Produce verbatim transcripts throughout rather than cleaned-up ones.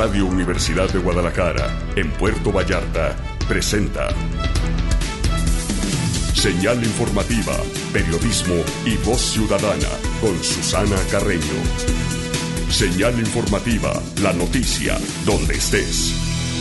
Radio Universidad de Guadalajara, en Puerto Vallarta, presenta Señal Informativa, Periodismo y Voz Ciudadana, con Susana Carreño. Señal Informativa, la noticia, donde estés.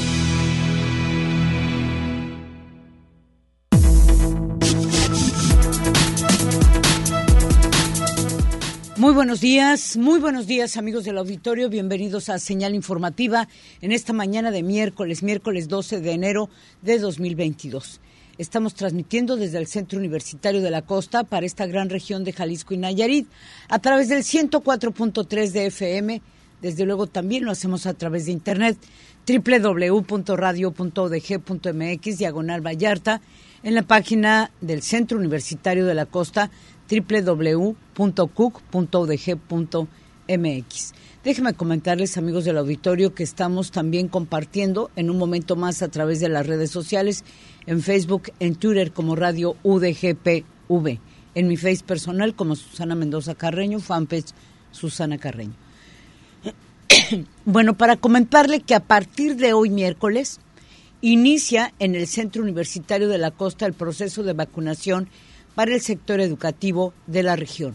Muy buenos días, muy buenos días amigos del auditorio, bienvenidos a Señal Informativa en esta mañana de miércoles, miércoles doce de enero de dos mil veintidós. Estamos transmitiendo desde el Centro Universitario de la Costa para esta gran región de Jalisco y Nayarit a través del ciento cuatro punto tres de F M, desde luego también lo hacemos a través de internet, doble u doble u doble u punto radio punto u d g punto m x, diagonal Vallarta, en la página del Centro Universitario de la Costa, doble u doble u doble u punto c u c punto u d g punto m x. Déjenme comentarles, amigos del auditorio, que estamos también compartiendo en un momento más a través de las redes sociales, en Facebook, en Twitter como Radio U D G P V, en mi Face personal como Susana Mendoza Carreño, fanpage Susana Carreño. Bueno, para comentarle que a partir de hoy miércoles inicia en el Centro Universitario de la Costa el proceso de vacunación para el sector educativo de la región.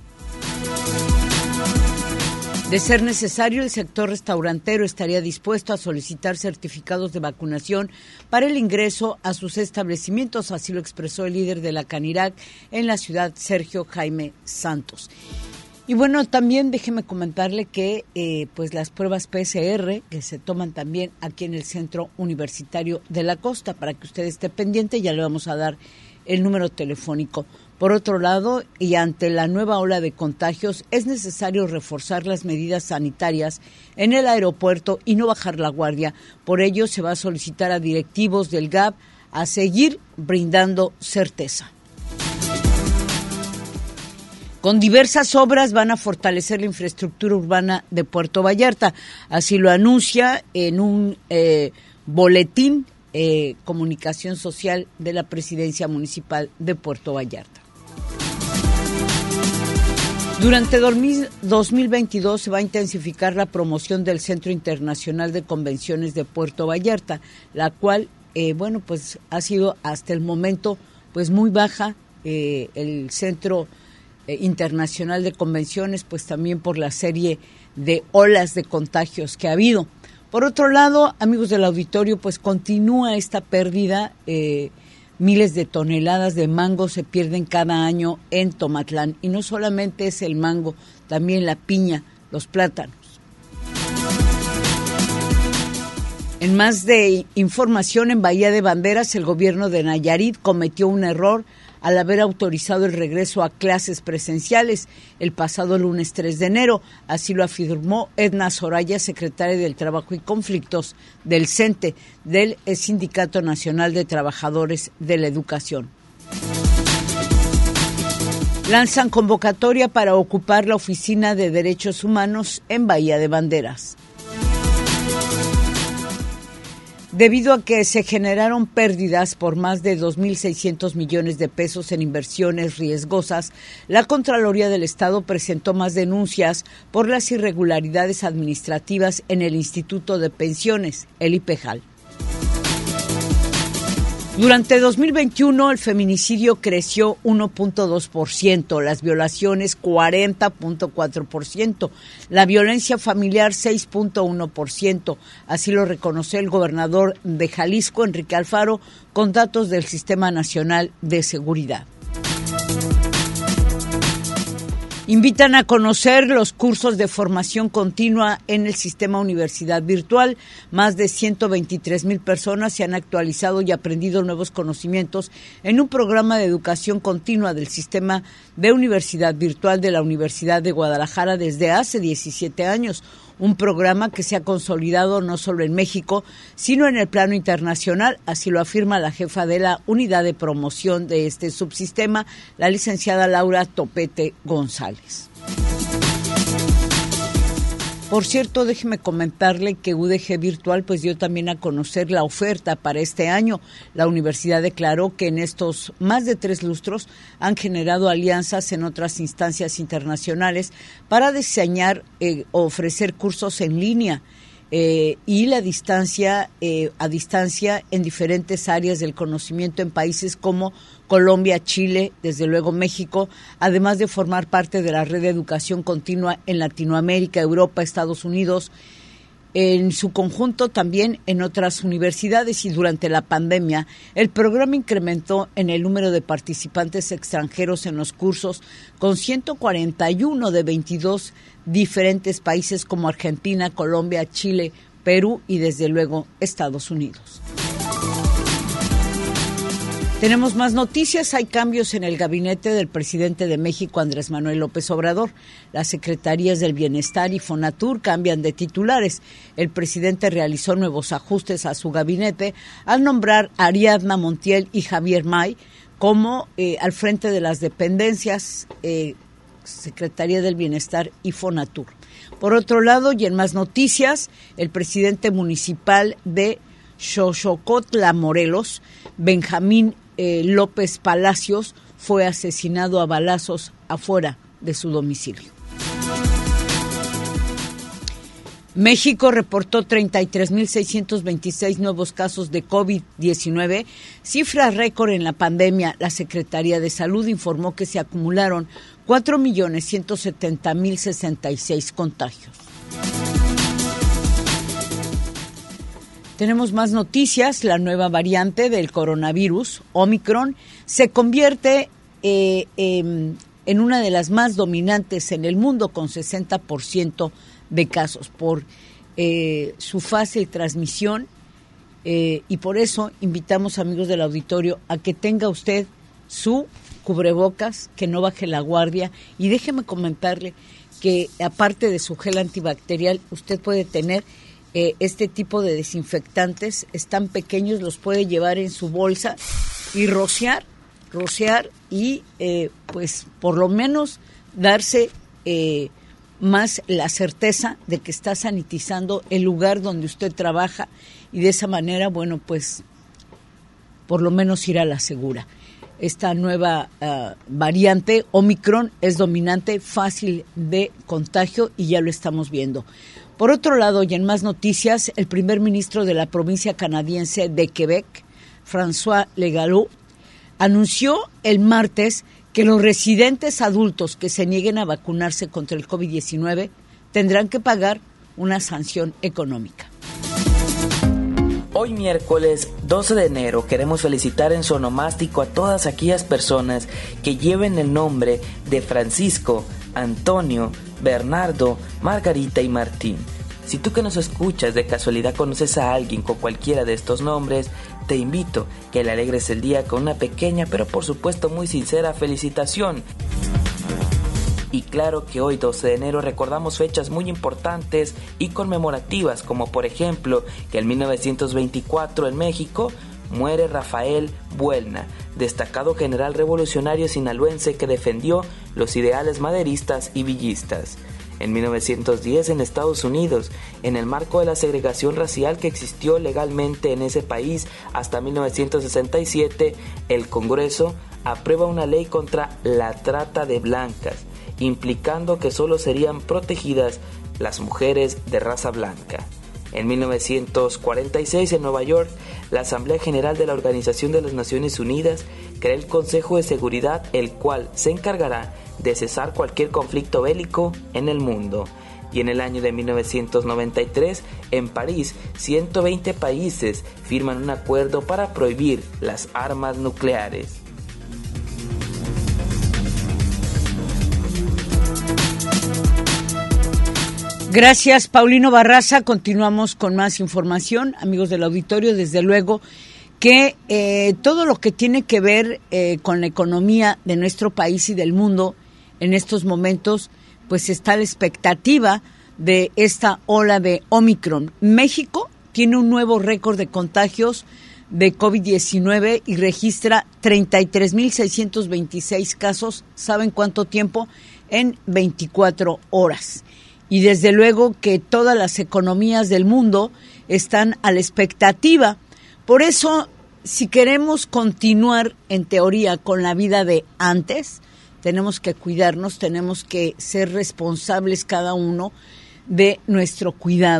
De ser necesario, el sector restaurantero estaría dispuesto a solicitar certificados de vacunación para el ingreso a sus establecimientos, así lo expresó el líder de la Canirac en la ciudad, Sergio Jaime Santos. Y bueno, también déjeme comentarle que eh, pues las pruebas P C R que se toman también aquí en el Centro Universitario de la Costa, para que usted esté pendiente, ya le vamos a dar el número telefónico. Por otro lado, y ante la nueva ola de contagios, es necesario reforzar las medidas sanitarias en el aeropuerto y no bajar la guardia. Por ello, se va a solicitar a directivos del G A B a seguir brindando certeza. Con diversas obras van a fortalecer la infraestructura urbana de Puerto Vallarta. Así lo anuncia en un eh, boletín eh, comunicación social de la Presidencia Municipal de Puerto Vallarta. Durante dos mil veintidós se va a intensificar la promoción del Centro Internacional de Convenciones de Puerto Vallarta, la cual, eh, bueno, pues ha sido hasta el momento pues muy baja. Eh, el Centro eh, Internacional de Convenciones, pues también por la serie de olas de contagios que ha habido. Por otro lado, amigos del auditorio, pues continúa esta pérdida. Eh, Miles de toneladas de mango se pierden cada año en Tomatlán. Y no solamente es el mango, también la piña, los plátanos. En más de información, en Bahía de Banderas, el gobierno de Nayarit cometió un error al haber autorizado el regreso a clases presenciales el pasado lunes tres de enero. Así lo afirmó Edna Soraya, secretaria del Trabajo y Conflictos del CENTE, del Sindicato Nacional de Trabajadores de la Educación. Lanzan convocatoria para ocupar la Oficina de Derechos Humanos en Bahía de Banderas. Debido a que se generaron pérdidas por más de dos mil seiscientos millones de pesos en inversiones riesgosas, la Contraloría del Estado presentó más denuncias por las irregularidades administrativas en el Instituto de Pensiones, el IPEJAL. Durante dos mil veintiuno, el feminicidio creció uno punto dos por ciento, las violaciones cuarenta punto cuatro por ciento, la violencia familiar seis punto uno por ciento. Así lo reconoció el gobernador de Jalisco, Enrique Alfaro, con datos del Sistema Nacional de Seguridad. Invitan a conocer los cursos de formación continua en el sistema Universidad Virtual. Más de ciento veintitrés mil personas se han actualizado y aprendido nuevos conocimientos en un programa de educación continua del sistema de Universidad Virtual de la Universidad de Guadalajara desde hace diecisiete años. Un programa que se ha consolidado no solo en México, sino en el plano internacional, así lo afirma la jefa de la unidad de promoción de este subsistema, la licenciada Laura Topete González. Por cierto, déjeme comentarle que U D G Virtual pues dio también a conocer la oferta para este año. La universidad declaró que en estos más de tres lustros han generado alianzas en otras instancias internacionales para diseñar o eh, ofrecer cursos en línea eh, y la distancia, eh, a distancia en diferentes áreas del conocimiento en países como Colombia, Chile, desde luego México, además de formar parte de la red de educación continua en Latinoamérica, Europa, Estados Unidos, en su conjunto también en otras universidades. Y durante la pandemia el programa incrementó en el número de participantes extranjeros en los cursos con ciento cuarenta y uno de veintidós diferentes países como Argentina, Colombia, Chile, Perú y desde luego Estados Unidos. Tenemos más noticias. Hay cambios en el gabinete del presidente de México, Andrés Manuel López Obrador. Las secretarías del Bienestar y Fonatur cambian de titulares. El presidente realizó nuevos ajustes a su gabinete al nombrar a Ariadna Montiel y Javier May como eh, al frente de las dependencias eh, Secretaría del Bienestar y Fonatur. Por otro lado, y en más noticias, el presidente municipal de Xochocotla, Morelos, Benjamín Eh, López Palacios, fue asesinado a balazos afuera de su domicilio. México reportó treinta y tres mil seiscientos veintiséis nuevos casos de COVID diecinueve, cifra récord en la pandemia. La Secretaría de Salud informó que se acumularon cuatro millones ciento setenta mil sesenta y seis contagios. Tenemos más noticias. La nueva variante del coronavirus, Omicron, se convierte eh, eh, en una de las más dominantes en el mundo, con sesenta por ciento de casos por eh, su fácil transmisión. Eh, y por eso invitamos, amigos del auditorio, a que tenga usted su cubrebocas, que no baje la guardia. Y déjeme comentarle que aparte de su gel antibacterial, usted puede tener Eh, este tipo de desinfectantes. Están pequeños, los puede llevar en su bolsa y rociar, rociar y eh, pues por lo menos darse eh, más la certeza de que está sanitizando el lugar donde usted trabaja, y de esa manera, bueno, pues por lo menos ir a la segura. Esta nueva uh, variante Omicron es dominante, fácil de contagio, y ya lo estamos viendo. Por otro lado, y en más noticias, el primer ministro de la provincia canadiense de Quebec, François Legault, anunció el martes que los residentes adultos que se nieguen a vacunarse contra el COVID diecinueve tendrán que pagar una sanción económica. Hoy miércoles doce de enero queremos felicitar en su onomástico a todas aquellas personas que lleven el nombre de Francisco, Antonio, Bernardo, Margarita y Martín. Si tú que nos escuchas de casualidad conoces a alguien con cualquiera de estos nombres, te invito que le alegres el día con una pequeña pero por supuesto muy sincera felicitación. Y claro que hoy doce de enero recordamos fechas muy importantes y conmemorativas, como por ejemplo que en mil novecientos veinticuatro en México muere Rafael Buelna, destacado general revolucionario sinaloense que defendió los ideales maderistas y villistas. En mil novecientos diez en Estados Unidos, en el marco de la segregación racial que existió legalmente en ese país hasta mil novecientos sesenta y siete, el Congreso aprueba una ley contra la trata de blancas, implicando que solo serían protegidas las mujeres de raza blanca. En mil novecientos cuarenta y seis, en Nueva York, la Asamblea General de la Organización de las Naciones Unidas crea el Consejo de Seguridad, el cual se encargará de cesar cualquier conflicto bélico en el mundo. Y en el año de mil novecientos noventa y tres, en París, ciento veinte países firman un acuerdo para prohibir las armas nucleares. Gracias, Paulino Barraza. Continuamos con más información, amigos del auditorio. Desde luego que eh, todo lo que tiene que ver eh, con la economía de nuestro país y del mundo en estos momentos, pues está la expectativa de esta ola de Omicron. México tiene un nuevo récord de contagios de COVID diecinueve y registra treinta y tres mil seiscientos veintiséis casos. ¿Saben cuánto tiempo? En veinticuatro horas. Y desde luego que todas las economías del mundo están a la expectativa. Por eso, si queremos continuar en teoría con la vida de antes, tenemos que cuidarnos, tenemos que ser responsables cada uno de nuestro cuidado.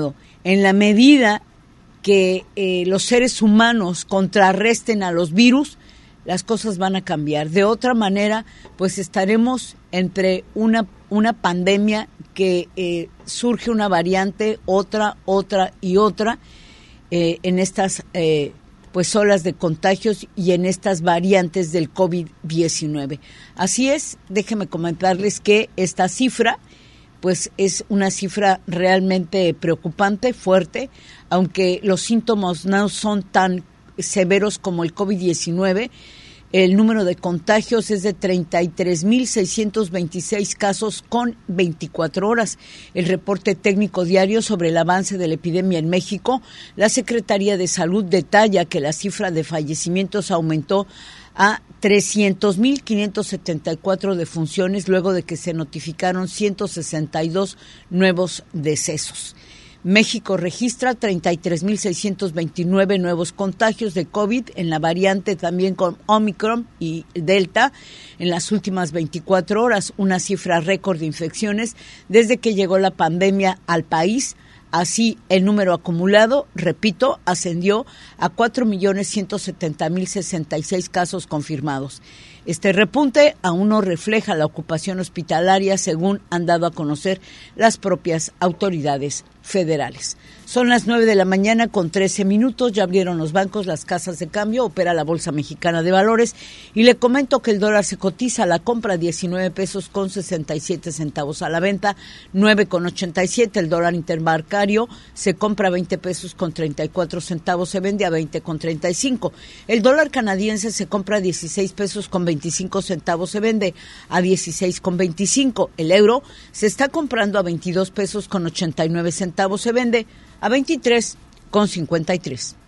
en la medida que eh, los seres humanos contrarresten a los virus, las cosas van a cambiar. De otra manera, pues estaremos entre una, una pandemia que eh, surge una variante, otra, otra y otra, eh, en estas eh, pues olas de contagios y en estas variantes del COVID diecinueve. Así es, déjenme comentarles que esta cifra pues es una cifra realmente preocupante, fuerte, aunque los síntomas no son tan severos como el COVID diecinueve. El número de contagios es de treinta y tres mil seiscientos veintiséis casos con veinticuatro horas. El reporte técnico diario sobre el avance de la epidemia en México, la Secretaría de Salud detalla que la cifra de fallecimientos aumentó a trescientos mil quinientos setenta y cuatro defunciones luego de que se notificaron ciento sesenta y dos nuevos decesos. México registra treinta y tres mil seiscientos veintinueve nuevos contagios de COVID en la variante también con Omicron y Delta en las últimas veinticuatro horas, una cifra récord de infecciones desde que llegó la pandemia al país. Así, el número acumulado, repito, ascendió a cuatro millones ciento setenta mil sesenta y seis casos confirmados. Este repunte aún no refleja la ocupación hospitalaria, según han dado a conocer las propias autoridades federales. Son las nueve de la mañana con trece minutos, ya abrieron los bancos, las casas de cambio, opera la Bolsa Mexicana de Valores y le comento que el dólar se cotiza a la compra diecinueve pesos con sesenta y siete centavos, a la venta nueve con ochenta y siete, el dólar interbancario se compra veinte pesos con treinta y cuatro centavos, se vende a veinte con treinta y cinco, el dólar canadiense se compra dieciséis pesos con veinticinco centavos, se vende a dieciséis con veinticinco, el euro se está comprando a veintidós pesos con ochenta y nueve centavos, se vende a veintitrés con cincuenta y tres.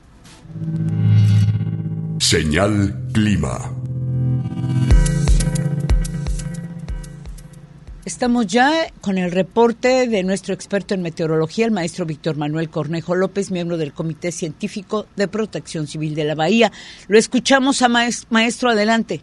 Señal Clima. Estamos ya con el reporte de nuestro experto en meteorología, el maestro Víctor Manuel Cornejo López, miembro del Comité Científico de Protección Civil de la Bahía. Lo escuchamos a maestro, maestro adelante.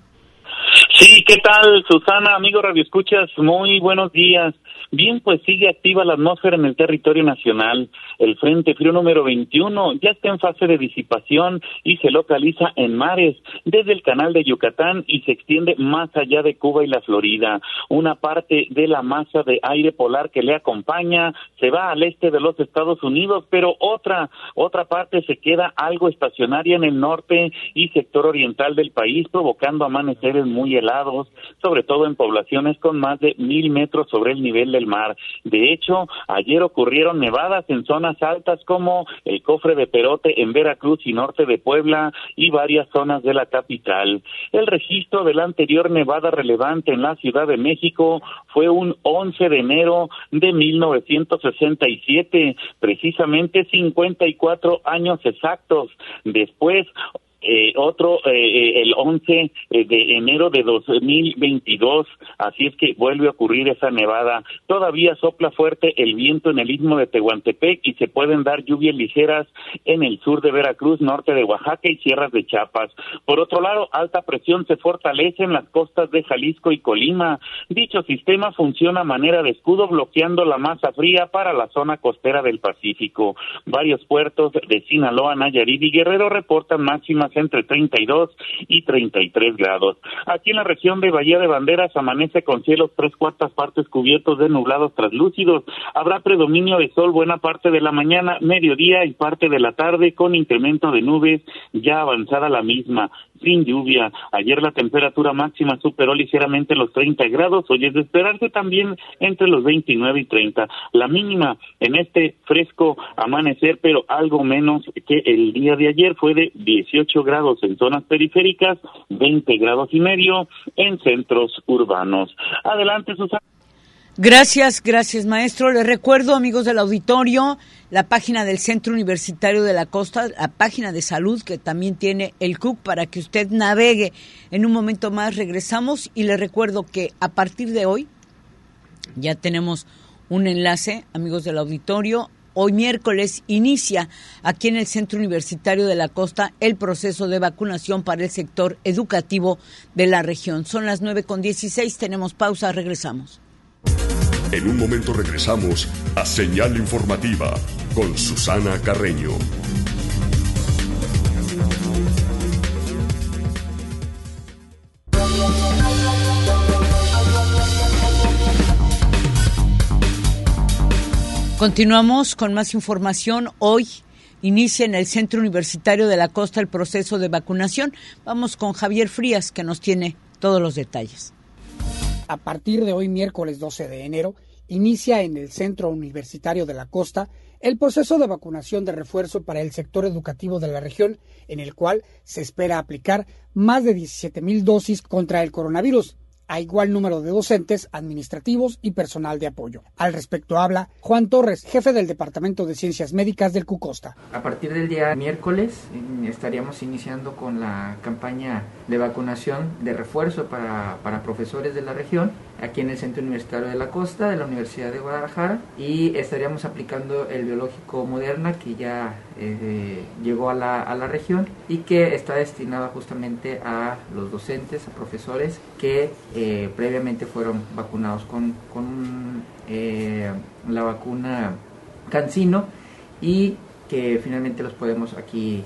Sí, ¿qué tal, Susana? Amigo Radio Escuchas, muy buenos días. Bien, pues sigue activa la atmósfera en el territorio nacional. El Frente Frío número veintiuno ya está en fase de disipación y se localiza en mares desde el canal de Yucatán y se extiende más allá de Cuba y la Florida. Una parte de la masa de aire polar que le acompaña se va al este de los Estados Unidos, pero otra, otra parte se queda algo estacionaria en el norte y sector oriental del país, provocando amaneceres muy helados, sobre todo en poblaciones con más de mil metros sobre el nivel del mar. De hecho, ayer ocurrieron nevadas en zonas altas como el Cofre de Perote en Veracruz y norte de Puebla y varias zonas de la capital. El registro de la anterior nevada relevante en la Ciudad de México fue un once de enero de mil novecientos sesenta y siete, precisamente cincuenta y cuatro años exactos. Después, Eh, otro eh, el once de enero de dos mil veintidós, así es que vuelve a ocurrir esa nevada. Todavía sopla fuerte el viento en el istmo de Tehuantepec y se pueden dar lluvias ligeras en el sur de Veracruz, norte de Oaxaca y sierras de Chiapas. Por otro lado, alta presión se fortalece en las costas de Jalisco y Colima. Dicho sistema funciona a manera de escudo bloqueando la masa fría para la zona costera del Pacífico. Varios puertos de Sinaloa, Nayarit y Guerrero reportan máximas entre treinta y dos y treinta y tres grados. Aquí en la región de Bahía de Banderas amanece con cielos tres cuartas partes cubiertos de nublados translúcidos. Habrá predominio de sol buena parte de la mañana, mediodía y parte de la tarde con incremento de nubes ya avanzada la misma, sin lluvia. Ayer la temperatura máxima superó ligeramente los treinta grados, hoy es de esperarse también entre los veintinueve y treinta. La mínima en este fresco amanecer, pero algo menos que el día de ayer, fue de dieciocho grados en zonas periféricas, veinte grados y medio en centros urbanos. Adelante, Susana. Gracias, gracias, maestro. Les recuerdo, amigos del auditorio, la página del Centro Universitario de la Costa, la página de salud que también tiene el C U C para que usted navegue. En un momento más regresamos y les recuerdo que a partir de hoy ya tenemos un enlace, amigos del auditorio. Hoy miércoles inicia aquí en el Centro Universitario de la Costa el proceso de vacunación para el sector educativo de la región. Son las nueve con dieciséis, tenemos pausa, regresamos. En un momento regresamos a Señal Informativa con Susana Carreño. Continuamos con más información. Hoy inicia en el Centro Universitario de la Costa el proceso de vacunación. Vamos con Javier Frías, que nos tiene todos los detalles. A partir de hoy, miércoles doce de enero, inicia en el Centro Universitario de la Costa el proceso de vacunación de refuerzo para el sector educativo de la región, en el cual se espera aplicar más de diecisiete mil dosis contra el coronavirus, a igual número de docentes, administrativos y personal de apoyo. Al respecto habla Juan Torres, jefe del Departamento de Ciencias Médicas del CUCOSTA. A partir del día miércoles estaríamos iniciando con la campaña de vacunación de refuerzo para, para profesores de la región, aquí en el Centro Universitario de la Costa, de la Universidad de Guadalajara, y estaríamos aplicando el biológico Moderna, que ya eh, llegó a la, a la región y que está destinado justamente a los docentes, a profesores que eh, previamente fueron vacunados con, con eh, la vacuna CanSino y que finalmente los podemos aquí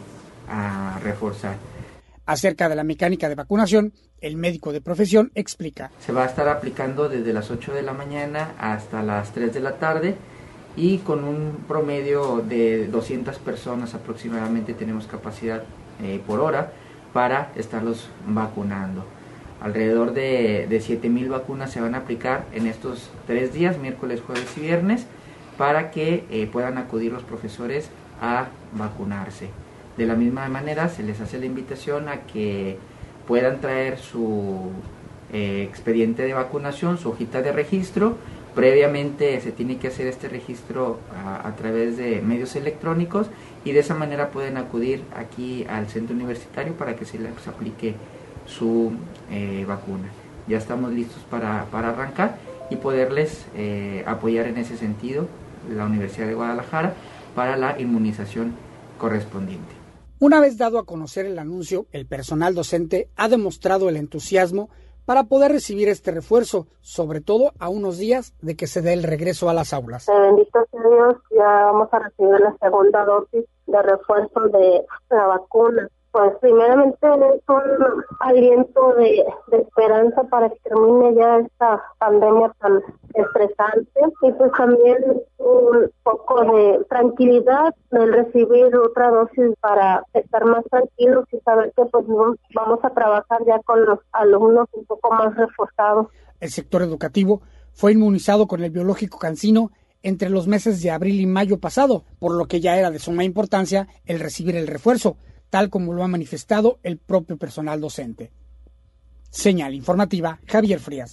a reforzar. Acerca de la mecánica de vacunación, el médico de profesión explica. Se va a estar aplicando desde las ocho de la mañana hasta las tres de la tarde y con un promedio de doscientas personas aproximadamente tenemos capacidad eh, por hora para estarlos vacunando. Alrededor de, de siete mil vacunas se van a aplicar en estos tres días, miércoles, jueves y viernes, para que eh, puedan acudir los profesores a vacunarse. De la misma manera se les hace la invitación a que puedan traer su eh, expediente de vacunación, su hojita de registro. Previamente se tiene que hacer este registro a, a través de medios electrónicos y de esa manera pueden acudir aquí al centro universitario para que se les aplique su eh, vacuna. Ya estamos listos para, para arrancar y poderles eh, apoyar en ese sentido la Universidad de Guadalajara para la inmunización correspondiente. Una vez dado a conocer el anuncio, el personal docente ha demostrado el entusiasmo para poder recibir este refuerzo, sobre todo a unos días de que se dé el regreso a las aulas. Bendito sea Dios, ya vamos a recibir la segunda dosis de refuerzo de la vacuna. Pues primeramente es un aliento de, de esperanza para que termine ya esta pandemia tan estresante y pues también un poco de tranquilidad del recibir otra dosis para estar más tranquilos y saber que pues vamos a trabajar ya con los alumnos un poco más reforzados. El sector educativo fue inmunizado con el biológico CanSino entre los meses de abril y mayo pasado, por lo que ya era de suma importancia el recibir el refuerzo, tal como lo ha manifestado el propio personal docente. Señal informativa, Javier Frías.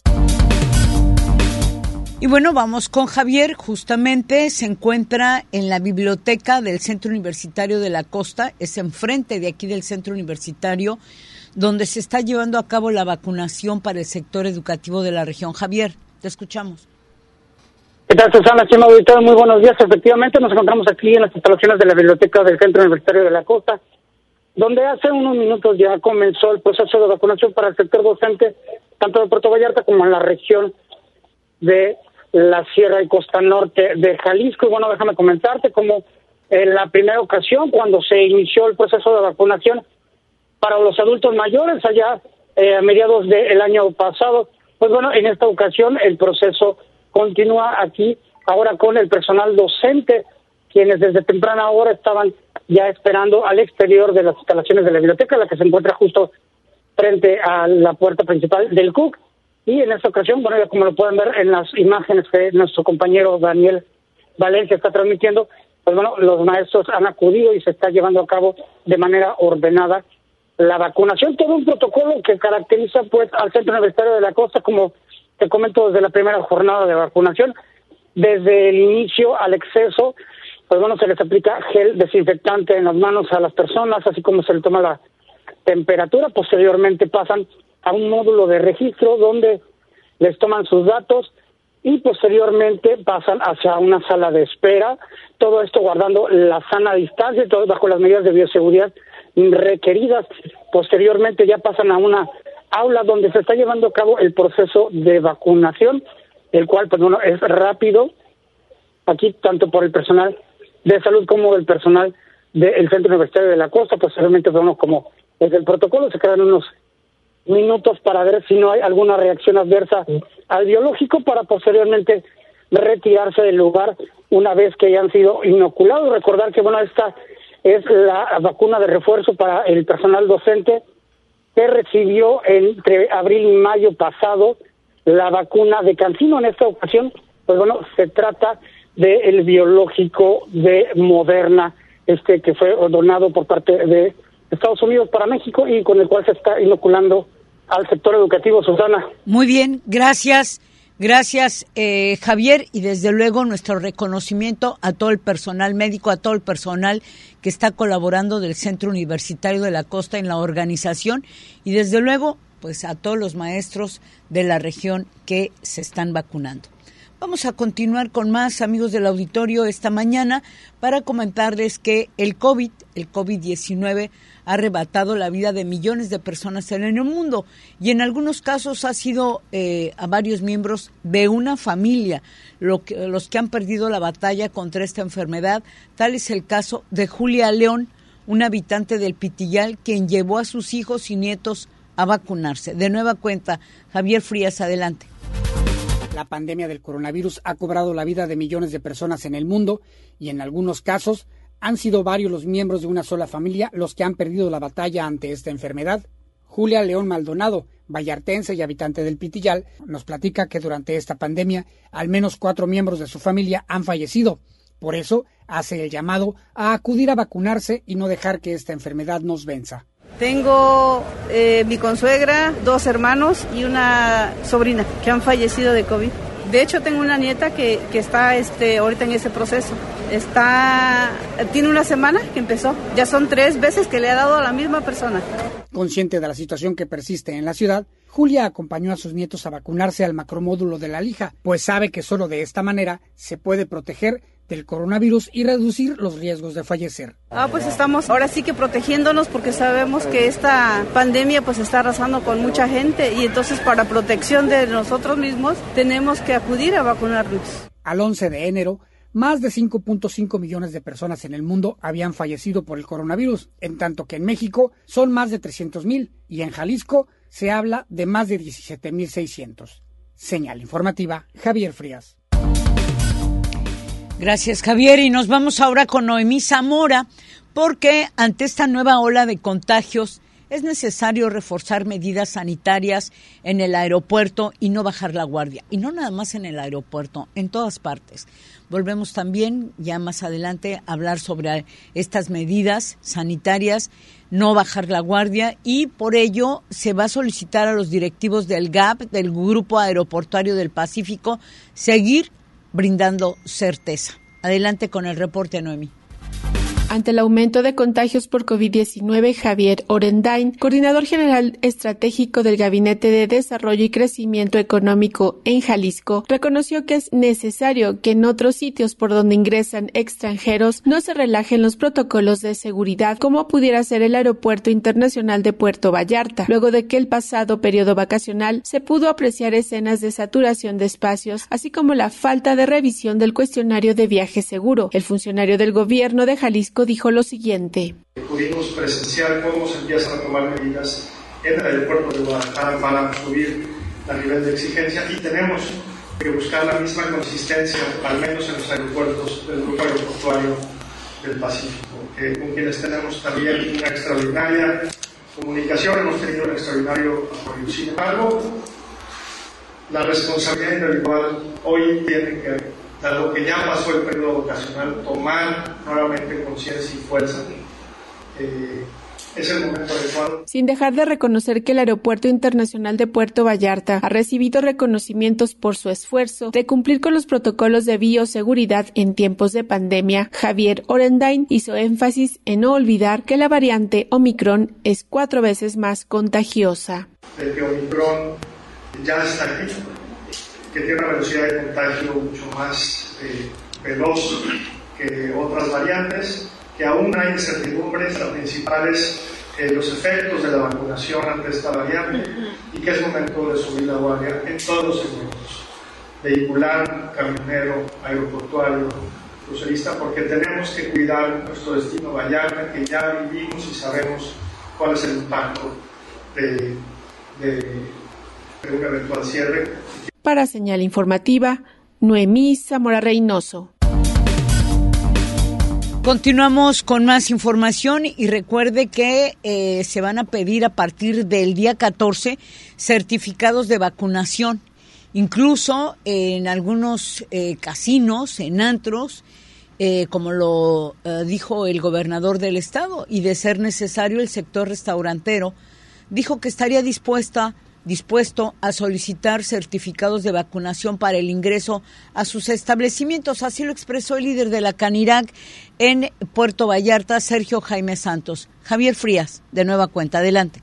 Y bueno, vamos con Javier. Justamente se encuentra en la biblioteca del Centro Universitario de la Costa, es enfrente de aquí del Centro Universitario, donde se está llevando a cabo la vacunación para el sector educativo de la región. Javier, te escuchamos. ¿Qué tal, Susana? Estimado auditorio, muy buenos días. Efectivamente, nos encontramos aquí en las instalaciones de la biblioteca del Centro Universitario de la Costa, donde hace unos minutos ya comenzó el proceso de vacunación para el sector docente, tanto de Puerto Vallarta como en la región de la Sierra y Costa Norte de Jalisco. Y bueno, déjame comentarte como en la primera ocasión, cuando se inició el proceso de vacunación para los adultos mayores, allá eh, a mediados del año pasado, pues bueno, en esta ocasión el proceso continúa aquí, ahora con el personal docente, quienes desde temprana hora estaban ya esperando al exterior de las instalaciones de la biblioteca, la que se encuentra justo frente a la puerta principal del C U C. Y en esta ocasión, bueno, ya como lo pueden ver en las imágenes que nuestro compañero Daniel Valencia está transmitiendo, pues bueno, los maestros han acudido y se está llevando a cabo de manera ordenada la vacunación. Todo un protocolo que caracteriza pues al Centro Universitario de la Costa, como te comento, desde la primera jornada de vacunación, desde el inicio al exceso, pues bueno, se les aplica gel desinfectante en las manos a las personas, así como se les toma la temperatura. Posteriormente pasan a un módulo de registro donde les toman sus datos y posteriormente pasan hacia una sala de espera, todo esto guardando la sana distancia y todo bajo las medidas de bioseguridad requeridas. Posteriormente ya pasan a una aula donde se está llevando a cabo el proceso de vacunación, el cual pues bueno es rápido aquí tanto por el personal de salud como del personal del Centro Universitario de la Costa. Posteriormente, bueno, como es el protocolo, se quedan unos minutos para ver si no hay alguna reacción adversa al biológico para posteriormente retirarse del lugar una vez que hayan sido inoculados. Recordar que, bueno, esta es la vacuna de refuerzo para el personal docente que recibió entre abril y mayo pasado la vacuna de CanSino. En esta ocasión, pues bueno, se trata del biológico de Moderna, este que fue donado por parte de Estados Unidos para México y con el cual se está inoculando al sector educativo. Susana. Muy bien, gracias. Gracias, eh, Javier, y desde luego nuestro reconocimiento a todo el personal médico, a todo el personal que está colaborando del Centro Universitario de la Costa en la organización y desde luego pues a todos los maestros de la región que se están vacunando. Vamos a continuar con más, amigos del auditorio, esta mañana para comentarles que el COVID, el COVID diecinueve, ha arrebatado la vida de millones de personas en el mundo y en algunos casos ha sido eh, a varios miembros de una familia lo que, los que han perdido la batalla contra esta enfermedad. Tal es el caso de Julia León, una habitante del Pitillal, quien llevó a sus hijos y nietos a vacunarse. De nueva cuenta, Javier Frías, adelante. La pandemia del coronavirus ha cobrado la vida de millones de personas en el mundo y en algunos casos han sido varios los miembros de una sola familia los que han perdido la batalla ante esta enfermedad. Julia León Maldonado, vallartense y habitante del Pitillal, nos platica que durante esta pandemia al menos cuatro miembros de su familia han fallecido. Por eso hace el llamado a acudir a vacunarse y no dejar que esta enfermedad nos venza. Tengo eh, mi consuegra, dos hermanos y una sobrina que han fallecido de COVID. De hecho, tengo una nieta que, que está este, ahorita en ese proceso. Está, tiene una semana que empezó. Ya son tres veces que le ha dado a la misma persona. Consciente de la situación que persiste en la ciudad, Julia acompañó a sus nietos a vacunarse al macromódulo de La Lija, pues sabe que solo de esta manera se puede proteger del coronavirus y reducir los riesgos de fallecer. Ah, pues estamos ahora sí que protegiéndonos porque sabemos que esta pandemia pues está arrasando con mucha gente y entonces para protección de nosotros mismos tenemos que acudir a vacunarnos. Al once de enero, más de cinco punto cinco millones de personas en el mundo habían fallecido por el coronavirus, en tanto que en México son más de trescientos mil y en Jalisco se habla de más de diecisiete mil seiscientos. Señal informativa, Javier Frías. Gracias, Javier. Y nos vamos ahora con Noemí Zamora, porque ante esta nueva ola de contagios es necesario reforzar medidas sanitarias en el aeropuerto y no bajar la guardia. Y no nada más en el aeropuerto, en todas partes. Volvemos también, ya más adelante, a hablar sobre estas medidas sanitarias, no bajar la guardia, y por ello se va a solicitar a los directivos del G A P, del Grupo Aeroportuario del Pacífico, seguir brindando certeza. Adelante con el reporte, Noemí. Ante el aumento de contagios por COVID diecinueve, Javier Orendain, coordinador general estratégico del Gabinete de Desarrollo y Crecimiento Económico en Jalisco, reconoció que es necesario que en otros sitios por donde ingresan extranjeros no se relajen los protocolos de seguridad, como pudiera ser el Aeropuerto Internacional de Puerto Vallarta, luego de que el pasado periodo vacacional se pudo apreciar escenas de saturación de espacios, así como la falta de revisión del cuestionario de viaje seguro. El funcionario del gobierno de Jalisco dijo lo siguiente. Pudimos presenciar cómo se empiezan a tomar medidas en el aeropuerto de Guadalajara para subir el nivel de exigencia y tenemos que buscar la misma consistencia, al menos en los aeropuertos del Grupo Aeroportuario del Pacífico, que, con quienes tenemos también una extraordinaria comunicación, hemos tenido un extraordinario apoyo. Sin embargo, la responsabilidad individual hoy tiene que, dado que ya pasó el periodo vacacional, tomar nuevamente conciencia y fuerza. Eh, es el momento adecuado. Sin dejar de reconocer que el Aeropuerto Internacional de Puerto Vallarta ha recibido reconocimientos por su esfuerzo de cumplir con los protocolos de bioseguridad en tiempos de pandemia, Javier Orendain hizo énfasis en no olvidar que la variante Omicron es cuatro veces más contagiosa. El que Omicron ya está aquí, que tiene una velocidad de contagio mucho más eh, veloz que otras variantes, que aún hay incertidumbres, la principal es eh, los efectos de la vacunación ante esta variante y que es momento de subir la guardia en todos los segmentos, vehicular, camionero, aeroportuario, crucerista, porque tenemos que cuidar nuestro destino Vallarta, que ya vivimos y sabemos cuál es el impacto de, de, de un eventual cierre. Para Señal Informativa, Noemí Zamora Reynoso. Continuamos con más información y recuerde que eh, se van a pedir a partir del día catorce certificados de vacunación, incluso eh, en algunos eh, casinos, en antros, eh, como lo eh, dijo el gobernador del estado, y de ser necesario el sector restaurantero dijo que estaría dispuesta dispuesto a solicitar certificados de vacunación para el ingreso a sus establecimientos. Así lo expresó el líder de la Canirac en Puerto Vallarta, Sergio Jaime Santos. Javier Frías, de nueva cuenta, adelante.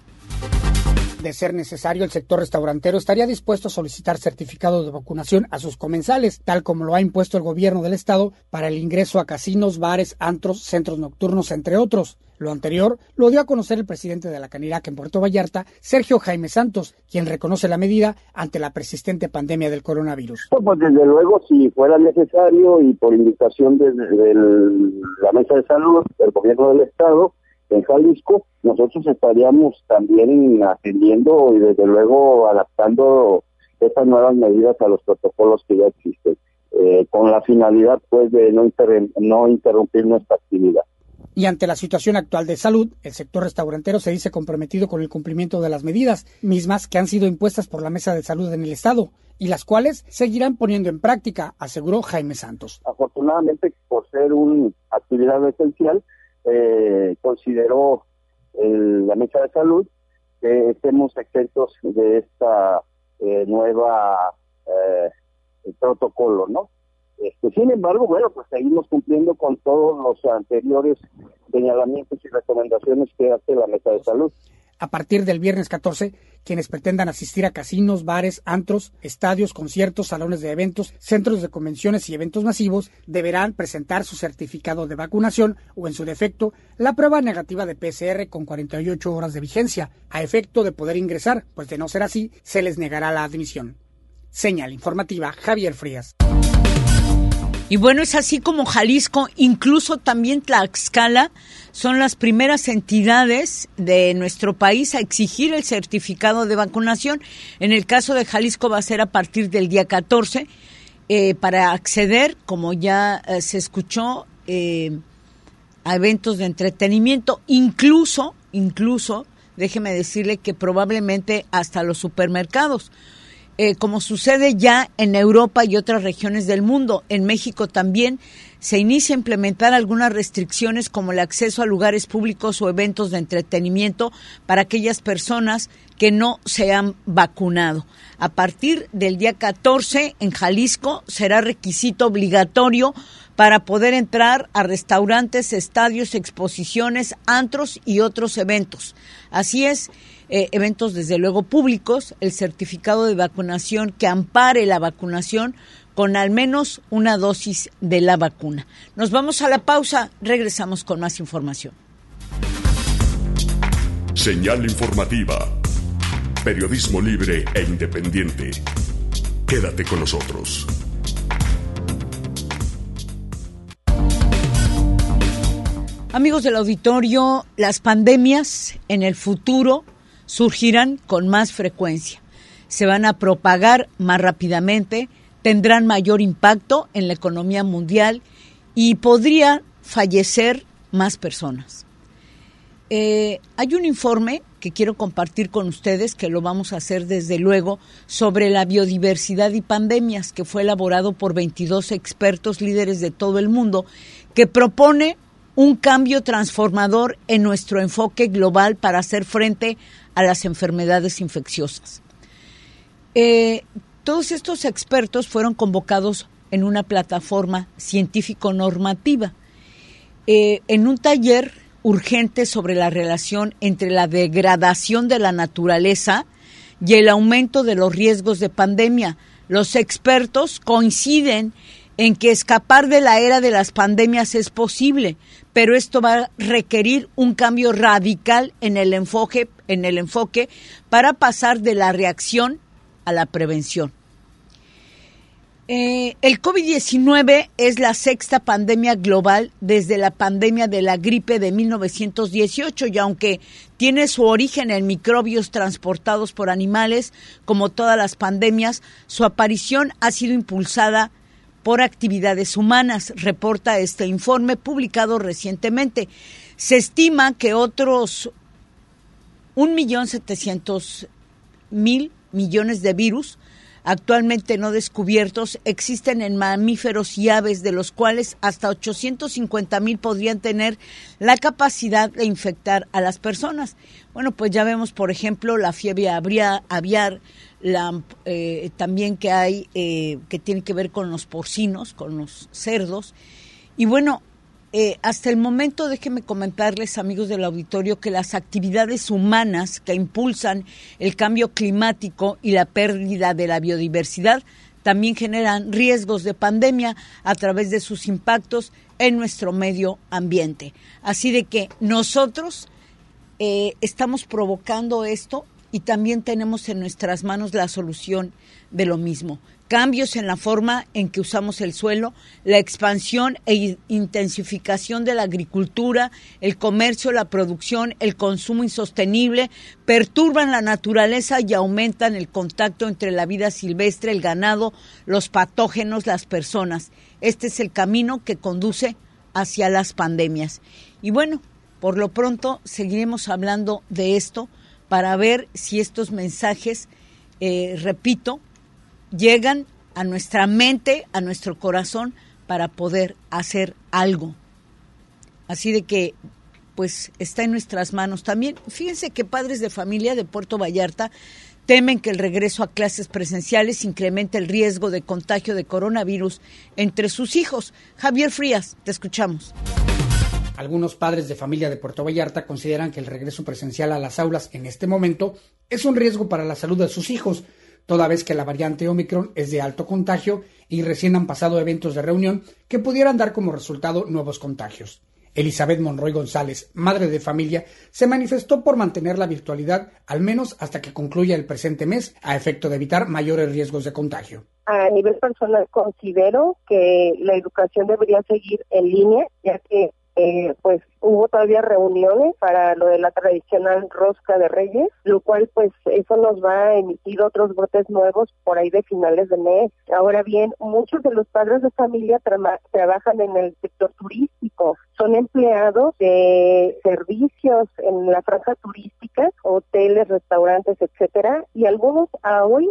De ser necesario, el sector restaurantero estaría dispuesto a solicitar certificados de vacunación a sus comensales, tal como lo ha impuesto el gobierno del estado para el ingreso a casinos, bares, antros, centros nocturnos, entre otros. Lo anterior lo dio a conocer el presidente de la Canirac en Puerto Vallarta, Sergio Jaime Santos, quien reconoce la medida ante la persistente pandemia del coronavirus. Pues desde luego, si fuera necesario y por indicación de, de, de la Mesa de Salud del gobierno del estado, en Jalisco, nosotros estaríamos también atendiendo y desde luego adaptando estas nuevas medidas a los protocolos que ya existen, eh, con la finalidad pues de no, inter- no interrumpir nuestra actividad. Y ante la situación actual de salud, el sector restaurantero se dice comprometido con el cumplimiento de las medidas, mismas que han sido impuestas por la Mesa de Salud en el estado, y las cuales seguirán poniendo en práctica, aseguró Jaime Santos. Afortunadamente, por ser una actividad esencial, eh, consideró el, la Mesa de Salud que estemos exentos de esta eh, nueva eh, protocolo, ¿no? Este, sin embargo, bueno, pues seguimos cumpliendo con todos los anteriores señalamientos y recomendaciones que hace la Mesa de Salud. A partir del viernes catorce, quienes pretendan asistir a casinos, bares, antros, estadios, conciertos, salones de eventos, centros de convenciones y eventos masivos deberán presentar su certificado de vacunación o, en su defecto, la prueba negativa de P C R con cuarenta y ocho horas de vigencia, a efecto de poder ingresar, pues de no ser así, se les negará la admisión. Señal Informativa, Javier Frías. Y bueno, es así como Jalisco, incluso también Tlaxcala, son las primeras entidades de nuestro país a exigir el certificado de vacunación. En el caso de Jalisco va a ser a partir del día catorce, eh, para acceder, como ya eh, se escuchó, eh, a eventos de entretenimiento, incluso, incluso, déjeme decirle que probablemente hasta los supermercados. Eh, como sucede ya en Europa y otras regiones del mundo. En México también se inicia a implementar algunas restricciones como el acceso a lugares públicos o eventos de entretenimiento para aquellas personas que no se han vacunado. A partir del día catorce en Jalisco será requisito obligatorio para poder entrar a restaurantes, estadios, exposiciones, antros y otros eventos. Así es. Eh, eventos desde luego públicos, el certificado de vacunación que ampare la vacunación con al menos una dosis de la vacuna. Nos vamos a la pausa, regresamos con más información. Señal Informativa, periodismo libre e independiente. Quédate con nosotros. Amigos del auditorio, las pandemias en el futuro surgirán con más frecuencia, se van a propagar más rápidamente, tendrán mayor impacto en la economía mundial y podría fallecer más personas. Eh, hay un informe que quiero compartir con ustedes, que lo vamos a hacer desde luego, sobre la biodiversidad y pandemias, que fue elaborado por veintidós expertos líderes de todo el mundo, que propone un cambio transformador en nuestro enfoque global para hacer frente a las enfermedades infecciosas. Eh, todos estos expertos fueron convocados en una plataforma científico-normativa, eh, en un taller urgente sobre la relación entre la degradación de la naturaleza y el aumento de los riesgos de pandemia. Los expertos coinciden en que escapar de la era de las pandemias es posible, pero esto va a requerir un cambio radical en el enfoque, en el enfoque para pasar de la reacción a la prevención. Eh, el COVID diecinueve es la sexta pandemia global desde la pandemia de la gripe de mil novecientos dieciocho y aunque tiene su origen en microbios transportados por animales, como todas las pandemias, su aparición ha sido impulsada por actividades humanas, reporta este informe publicado recientemente. Se estima que otros un millón setecientos mil millones de virus actualmente no descubiertos existen en mamíferos y aves, de los cuales hasta ochocientos cincuenta mil podrían tener la capacidad de infectar a las personas. Bueno, pues ya vemos, por ejemplo, la fiebre aviar, la, eh, también que hay, eh, que tiene que ver con los porcinos, con los cerdos. Y bueno, Eh, hasta el momento, déjenme comentarles, amigos del auditorio, que las actividades humanas que impulsan el cambio climático y la pérdida de la biodiversidad también generan riesgos de pandemia a través de sus impactos en nuestro medio ambiente. Así de que nosotros eh, estamos provocando esto y también tenemos en nuestras manos la solución de lo mismo. Cambios en la forma en que usamos el suelo, la expansión e intensificación de la agricultura, el comercio, la producción, el consumo insostenible, perturban la naturaleza y aumentan el contacto entre la vida silvestre, el ganado, los patógenos, las personas. Este es el camino que conduce hacia las pandemias. Y bueno, por lo pronto seguiremos hablando de esto para ver si estos mensajes, eh, repito, llegan a nuestra mente, a nuestro corazón, para poder hacer algo. Así de que, pues, está en nuestras manos también. Fíjense que padres de familia de Puerto Vallarta temen que el regreso a clases presenciales incremente el riesgo de contagio de coronavirus entre sus hijos. Javier Frías, te escuchamos. Algunos padres de familia de Puerto Vallarta consideran que el regreso presencial a las aulas en este momento es un riesgo para la salud de sus hijos, toda vez que la variante Omicron es de alto contagio y recién han pasado eventos de reunión que pudieran dar como resultado nuevos contagios. Elizabeth Monroy González, madre de familia, se manifestó por mantener la virtualidad al menos hasta que concluya el presente mes, a efecto de evitar mayores riesgos de contagio. A nivel personal considero que la educación debería seguir en línea, ya que Eh, pues hubo todavía reuniones para lo de la tradicional rosca de Reyes, lo cual pues eso nos va a emitir otros brotes nuevos por ahí de finales de mes. Ahora bien, muchos de los padres de familia tra- trabajan en el sector turístico, son empleados de servicios en la franja turística, hoteles, restaurantes, etcétera, y algunos a hoy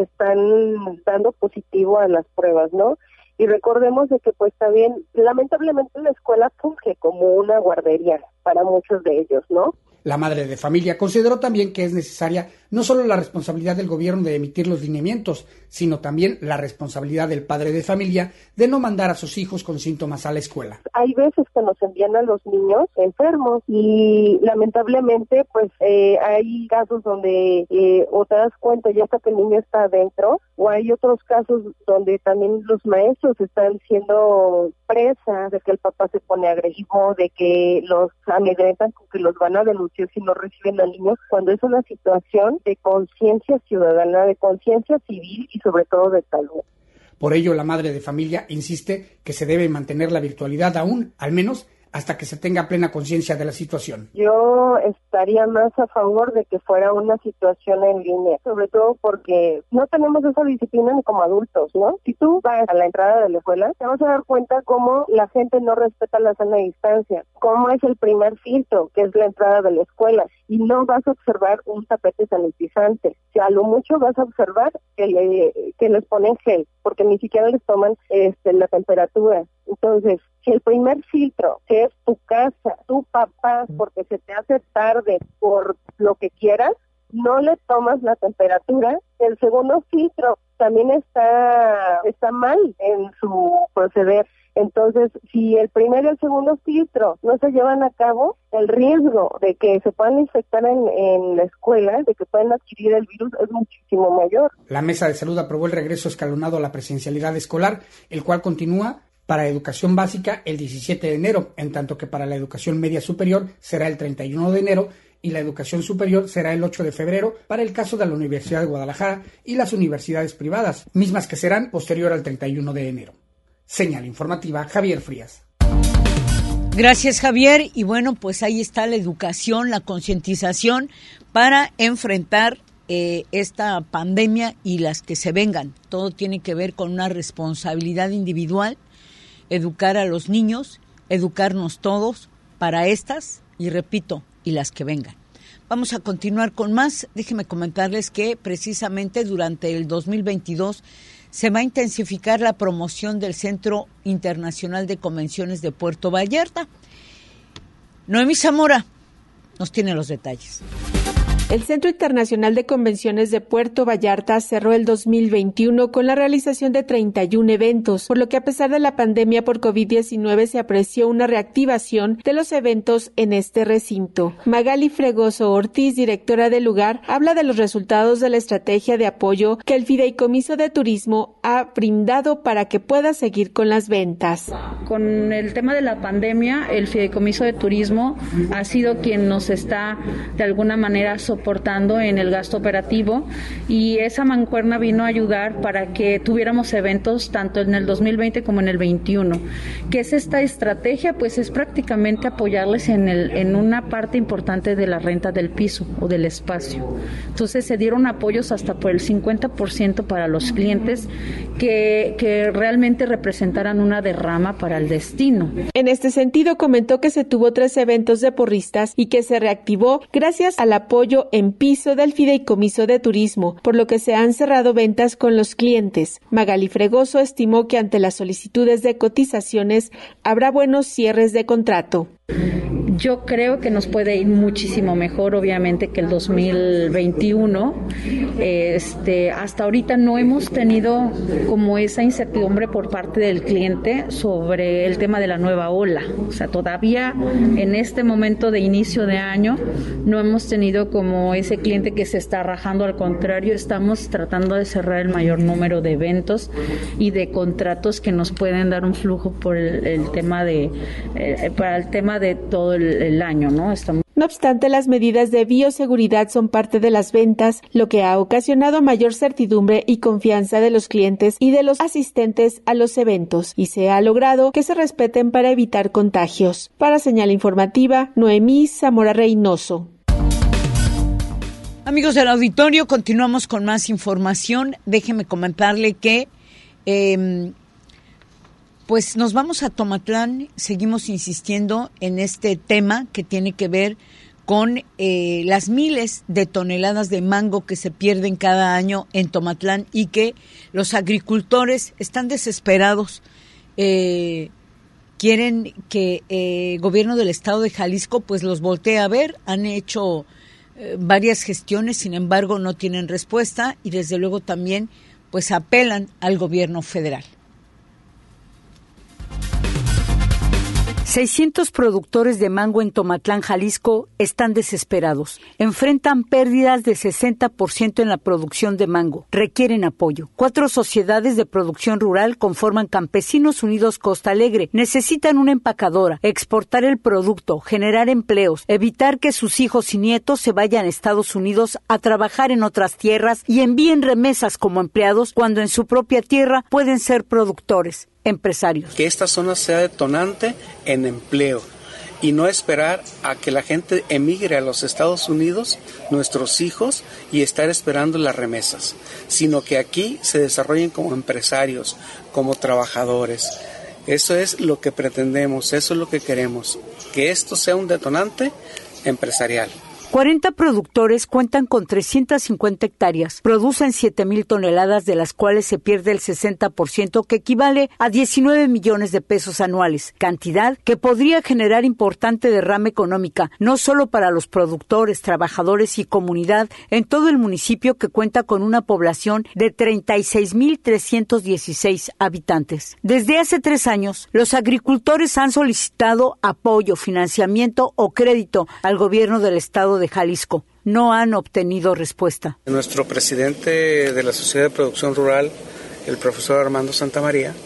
están dando positivo a las pruebas, ¿no? Y recordemos de que pues también, lamentablemente, la escuela funge como una guardería para muchos de ellos, ¿no? La madre de familia consideró también que es necesaria no solo la responsabilidad del gobierno de emitir los lineamientos, sino también la responsabilidad del padre de familia de no mandar a sus hijos con síntomas a la escuela. Hay veces que nos envían a los niños enfermos y lamentablemente pues eh, hay casos donde eh, o te das cuenta ya hasta que el niño está adentro, o hay otros casos donde también los maestros están siendo presa de que el papá se pone agresivo, de que los amedrentan con que los van a denunciar si no reciben al niño, cuando es una situación de conciencia ciudadana, de conciencia civil y sobre todo de salud. Por ello, la madre de familia insiste que se debe mantener la virtualidad aún, al menos hasta que se tenga plena conciencia de la situación. Yo estaría más a favor de que fuera una situación en línea, sobre todo porque no tenemos esa disciplina ni como adultos, ¿no? Si tú vas a la entrada de la escuela, te vas a dar cuenta cómo la gente no respeta la sana distancia, cómo es el primer filtro, que es la entrada de la escuela, y no vas a observar un tapete sanitizante. O sea, a lo mucho vas a observar que, le, que les ponen gel, porque ni siquiera les toman este, la temperatura. Entonces, si el primer filtro, que es tu casa, tu papá, porque se te hace tarde por lo que quieras, no le tomas la temperatura, el segundo filtro también está, está mal en su proceder. Entonces, si el primer y el segundo filtro no se llevan a cabo, el riesgo de que se puedan infectar en, en la escuela, de que puedan adquirir el virus, es muchísimo mayor. La Mesa de Salud aprobó el regreso escalonado a la presencialidad escolar, el cual continúa para educación básica el diecisiete de enero, en tanto que para la educación media superior será el treinta y uno de enero, y la educación superior será el ocho de febrero para el caso de la Universidad de Guadalajara y las universidades privadas, mismas que serán posterior al treinta y uno de enero. Señal informativa, Javier Frías. Gracias, Javier. Y bueno, pues ahí está la educación, la concientización para enfrentar eh, esta pandemia y las que se vengan. Todo tiene que ver con una responsabilidad individual, educar a los niños, educarnos todos para estas y repito, y las que vengan. Vamos a continuar con más. Déjenme comentarles que precisamente durante el dos mil veintidós se va a intensificar la promoción del Centro Internacional de Convenciones de Puerto Vallarta. Noemí Zamora nos tiene los detalles. El Centro Internacional de Convenciones de Puerto Vallarta cerró el dos mil veintiuno con la realización de treinta y uno eventos, por lo que a pesar de la pandemia por covid diecinueve se apreció una reactivación de los eventos en este recinto. Magali Fregoso Ortiz, directora del lugar, habla de los resultados de la estrategia de apoyo que el Fideicomiso de Turismo ha brindado para que pueda seguir con las ventas. Con el tema de la pandemia, el Fideicomiso de Turismo ha sido quien nos está de alguna manera soportando en el gasto operativo y esa mancuerna vino a ayudar para que tuviéramos eventos tanto en el dos mil veinte como en el veintiuno. ¿Qué es esta estrategia? Pues es prácticamente apoyarles en, el, en una parte importante de la renta del piso o del espacio. Entonces se dieron apoyos hasta por el cincuenta por ciento para los clientes que, que realmente representaran una derrama para el destino. En este sentido comentó que se tuvo tres eventos de porristas y que se reactivó gracias al apoyo en piso del Fideicomiso de Turismo, por lo que se han cerrado ventas con los clientes. Magali Fregoso estimó que ante las solicitudes de cotizaciones habrá buenos cierres de contrato. Yo creo que nos puede ir muchísimo mejor, obviamente, que el dos mil veintiuno. Este, hasta ahorita no hemos tenido como esa incertidumbre por parte del cliente sobre el tema de la nueva ola. O sea, todavía en este momento de inicio de año no hemos tenido como ese cliente que se está rajando. Al contrario, estamos tratando de cerrar el mayor número de eventos y de contratos que nos pueden dar un flujo por el, el tema de eh, para el tema de todo el el año, ¿no? Estamos... No obstante, las medidas de bioseguridad son parte de las ventas, lo que ha ocasionado mayor certidumbre y confianza de los clientes y de los asistentes a los eventos, y se ha logrado que se respeten para evitar contagios. Para Señal Informativa, Noemí Zamora Reynoso. Amigos del auditorio, continuamos con más información. Déjeme comentarle que eh, Pues nos vamos a Tomatlán, seguimos insistiendo en este tema que tiene que ver con eh, las miles de toneladas de mango que se pierden cada año en Tomatlán y que los agricultores están desesperados. Eh, quieren que el eh, gobierno del estado de Jalisco pues los voltee a ver. Han hecho eh, varias gestiones, sin embargo no tienen respuesta y desde luego también pues apelan al gobierno federal. seiscientos productores de mango en Tomatlán, Jalisco, están desesperados. Enfrentan pérdidas de sesenta por ciento en la producción de mango. Requieren apoyo. Cuatro sociedades de producción rural conforman Campesinos Unidos Costa Alegre. Necesitan una empacadora, exportar el producto, generar empleos, evitar que sus hijos y nietos se vayan a Estados Unidos a trabajar en otras tierras y envíen remesas como empleados cuando en su propia tierra pueden ser productores. Empresarios. Que esta zona sea detonante en empleo y no esperar a que la gente emigre a los Estados Unidos, nuestros hijos, y estar esperando las remesas, sino que aquí se desarrollen como empresarios, como trabajadores. Eso es lo que pretendemos, eso es lo que queremos, que esto sea un detonante empresarial. cuarenta productores cuentan con trescientas cincuenta hectáreas, producen siete mil toneladas, de las cuales se pierde el sesenta por ciento, que equivale a diecinueve millones de pesos anuales, cantidad que podría generar importante derrama económica, no solo para los productores, trabajadores y comunidad en todo el municipio, que cuenta con una población de treinta y seis mil trescientos dieciséis habitantes. Desde hace tres años, los agricultores han solicitado apoyo, financiamiento o crédito al gobierno del estado de de Jalisco. No han obtenido respuesta. Nuestro presidente de la Sociedad de Producción Rural, el profesor Armando Santamaría,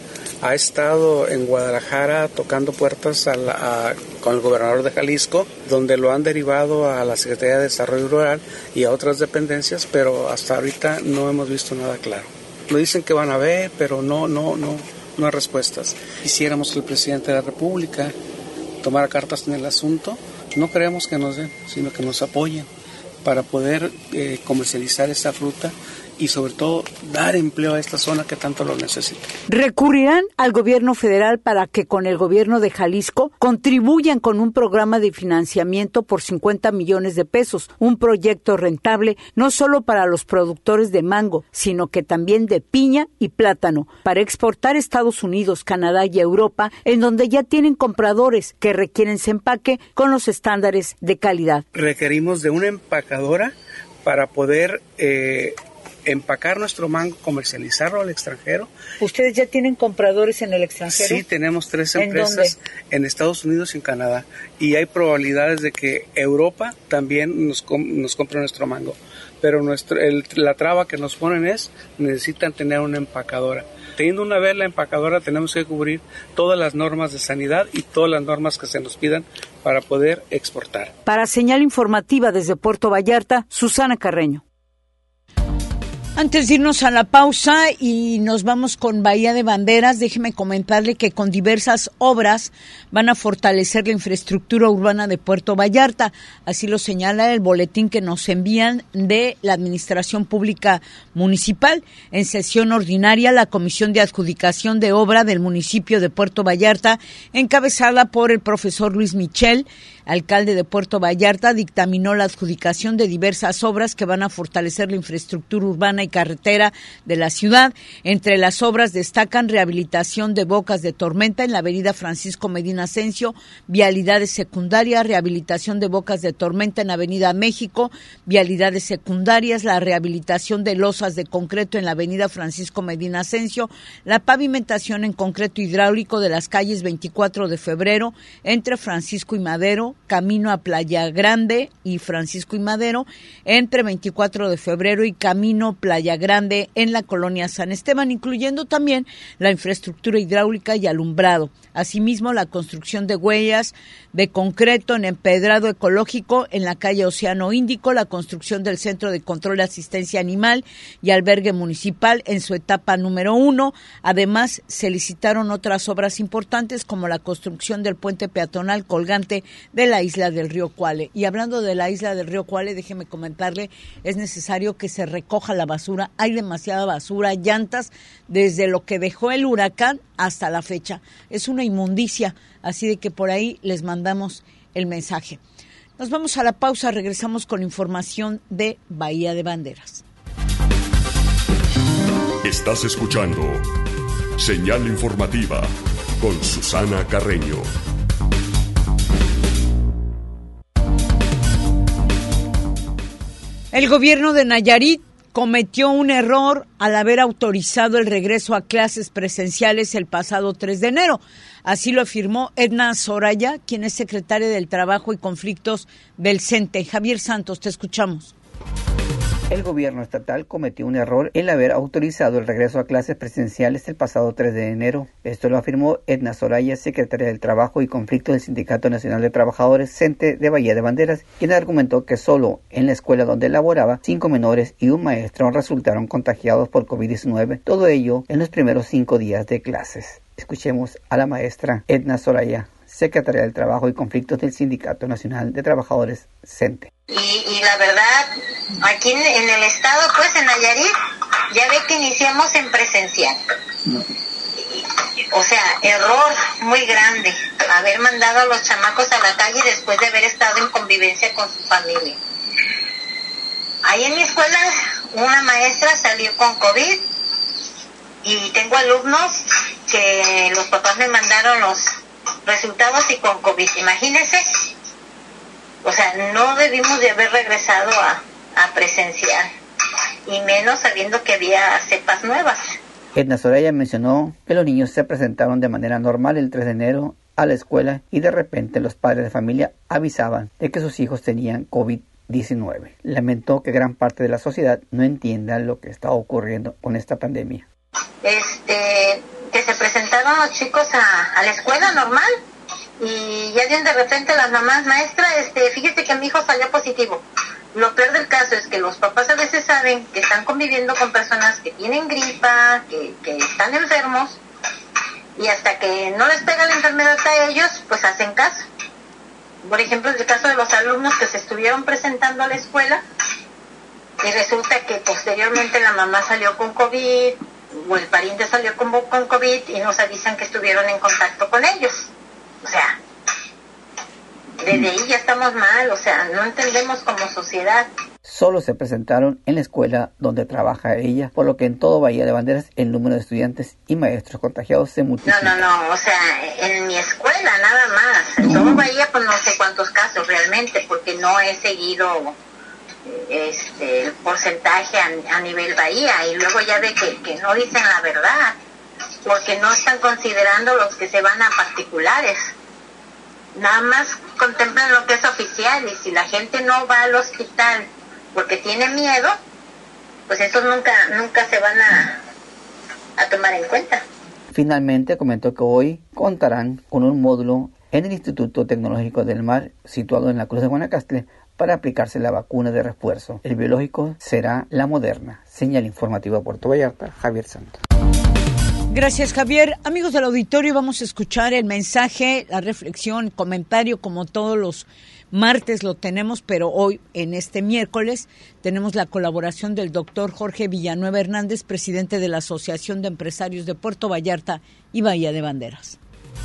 ha estado en Guadalajara tocando puertas a la, a, con el gobernador de Jalisco, donde lo han derivado a la Secretaría de Desarrollo Rural y a otras dependencias, pero hasta ahorita no hemos visto nada claro. Lo dicen que van a ver, pero no, no, no, no hay respuestas. Quisiéramos que el presidente de la República tomara cartas en el asunto. No queremos que nos den, sino que nos apoyen para poder eh, comercializar esta fruta y sobre todo dar empleo a esta zona que tanto lo necesita. Recurrirán al gobierno federal para que con el gobierno de Jalisco contribuyan con un programa de financiamiento por cincuenta millones de pesos, un proyecto rentable no solo para los productores de mango, sino que también de piña y plátano, para exportar a Estados Unidos, Canadá y Europa, en donde ya tienen compradores que requieren su empaque con los estándares de calidad. Requerimos de una empacadora para poder eh, empacar nuestro mango, comercializarlo al extranjero. ¿Ustedes ya tienen compradores en el extranjero? Sí, tenemos tres empresas en, en Estados Unidos y en Canadá. Y hay probabilidades de que Europa también nos, nos compre nuestro mango. Pero nuestro, el, la traba que nos ponen es, necesitan tener una empacadora. Teniendo una vez la empacadora, tenemos que cubrir todas las normas de sanidad y todas las normas que se nos pidan para poder exportar. Para Señal Informativa desde Puerto Vallarta, Susana Carreño. Antes de irnos a la pausa y nos vamos con Bahía de Banderas, déjeme comentarle que con diversas obras van a fortalecer la infraestructura urbana de Puerto Vallarta. Así lo señala el boletín que nos envían de la Administración Pública Municipal. En sesión ordinaria, la Comisión de Adjudicación de Obra del municipio de Puerto Vallarta, encabezada por el profesor Luis Michel, alcalde de Puerto Vallarta, dictaminó la adjudicación de diversas obras que van a fortalecer la infraestructura urbana y carretera de la ciudad. Entre las obras destacan rehabilitación de bocas de tormenta en la avenida Francisco Medina Asensio, vialidades secundarias, rehabilitación de bocas de tormenta en la avenida México, vialidades secundarias, la rehabilitación de losas de concreto en la avenida Francisco Medina Asensio, la pavimentación en concreto hidráulico de las calles veinticuatro de febrero entre Francisco y Madero, camino a Playa Grande y Francisco y Madero, entre veinticuatro de febrero y camino Playa Grande en la colonia San Esteban, incluyendo también la infraestructura hidráulica y alumbrado. Asimismo, la construcción de huellas de concreto en empedrado ecológico en la calle Océano Índico, la construcción del Centro de Control y Asistencia Animal y Albergue Municipal en su etapa número uno. Además, se licitaron otras obras importantes como la construcción del puente peatonal colgante de la isla del Río Cuale. Y hablando de la isla del Río Cuale, déjeme comentarle, es necesario que se recoja la basura. Hay demasiada basura, llantas, desde lo que dejó el huracán hasta la fecha. Es una inmundicia, así de que por ahí les mandamos el mensaje. Nos vamos a la pausa, regresamos con información de Bahía de Banderas. Estás escuchando Señal Informativa con Susana Carreño. El gobierno de Nayarit cometió un error al haber autorizado el regreso a clases presenciales el pasado tres de enero. Así lo afirmó Edna Soraya, quien es secretaria del Trabajo y Conflictos del CENTE. Javier Santos, te escuchamos. El gobierno estatal cometió un error el haber autorizado el regreso a clases presenciales el pasado tres de enero. Esto lo afirmó Edna Soraya, secretaria del Trabajo y Conflictos del Sindicato Nacional de Trabajadores CENTE de Bahía de Banderas, quien argumentó que solo en la escuela donde laboraba, cinco menores y un maestro resultaron contagiados por COVID diecinueve, todo ello en los primeros cinco días de clases. Escuchemos a la maestra Edna Soraya, secretaria del Trabajo y Conflictos del Sindicato Nacional de Trabajadores CENTE. Y, y la verdad, aquí en, en el estado, pues en Nayarit, ya ve que iniciamos en presencial. O sea, error muy grande, haber mandado a los chamacos a la calle después de haber estado en convivencia con su familia. Ahí en mi escuela, una maestra salió con COVID y tengo alumnos que los papás me mandaron los resultados y con COVID, imagínense. O sea, no debimos de haber regresado a, a presencial, y menos sabiendo que había cepas nuevas. Edna Soraya mencionó que los niños se presentaron de manera normal el tres de enero a la escuela y de repente los padres de familia avisaban de que sus hijos tenían COVID diecinueve. Lamentó que gran parte de la sociedad no entienda lo que está ocurriendo con esta pandemia. este, que se presentaron los chicos a, a la escuela normal y ya bien de repente las mamás, maestra, este, fíjese que mi hijo salió positivo. Lo peor del caso es que los papás a veces saben que están conviviendo con personas que tienen gripa, que, que están enfermos, y hasta que no les pega la enfermedad a ellos, pues hacen caso. Por ejemplo, en el caso de los alumnos que se estuvieron presentando a la escuela, y resulta que posteriormente la mamá salió con COVID, o el pariente salió con, con COVID, y nos avisan que estuvieron en contacto con ellos. O sea, desde ahí ya estamos mal, o sea, no entendemos como sociedad. Solo se presentaron en la escuela donde trabaja ella, por lo que en todo Bahía de Banderas el número de estudiantes y maestros contagiados se multiplica. No, no, no, o sea, en mi escuela nada más. En todo Bahía pues no sé cuántos casos realmente, porque no he seguido este el porcentaje a, a nivel Bahía, y luego ya ve que, que no dicen la verdad, porque no están considerando los que se van a particulares. Nada más contemplan lo que es oficial, y si la gente no va al hospital porque tiene miedo, pues esos nunca nunca se van a, a tomar en cuenta. Finalmente comentó que hoy contarán con un módulo en el Instituto Tecnológico del Mar, situado en la Cruz de Guanacaste, para aplicarse la vacuna de refuerzo. El biológico será la Moderna. Señal informativa Puerto Vallarta, Javier Santos. Gracias, Javier. Amigos del auditorio, vamos a escuchar el mensaje, la reflexión, comentario, como todos los martes lo tenemos, pero hoy, en este miércoles, tenemos la colaboración del doctor Jorge Villanueva Hernández, presidente de la Asociación de Empresarios de Puerto Vallarta y Bahía de Banderas.